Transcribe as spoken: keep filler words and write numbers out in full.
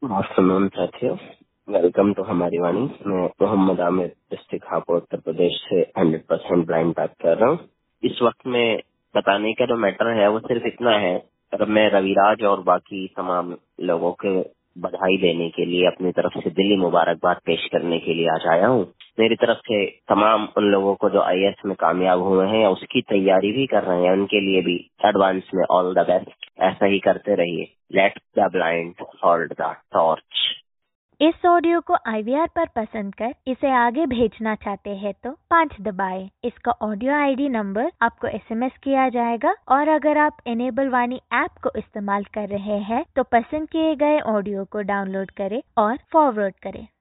Afternoon साथियों, welcome to हमारी वाणी। मैं मोहम्मद आमिर डिस्ट्रिक्ट हापुड़ उत्तर प्रदेश से हंड्रेड परसेंट ब्लाइंड बात कर रहा हूँ। इस वक्त में बताने का जो मैटर है वो सिर्फ इतना है, अगर मैं रविराज और बाकी तमाम लोगों के बधाई देने के लिए अपनी तरफ से दिली मुबारकबाद पेश करने के लिए आज आया हूँ। मेरी तरफ से तमाम उन लोगों को जो आई ए एस में कामयाब हुए हैं या उसकी तैयारी भी कर रहे हैं, उनके लिए भी एडवांस में ऑल द बेस्ट। ऐसा ही करते रहिए। Let the blind hold the torch. इस ऑडियो को आई वी आर पर पसंद कर इसे आगे भेजना चाहते हैं तो पाँच दबाएं। इसका ऑडियो आई डी नंबर आपको एस एम एस किया जाएगा और अगर आप इनेबल वाणी ऐप को इस्तेमाल कर रहे हैं तो पसंद किए गए ऑडियो को डाउनलोड करें और फॉरवर्ड करें।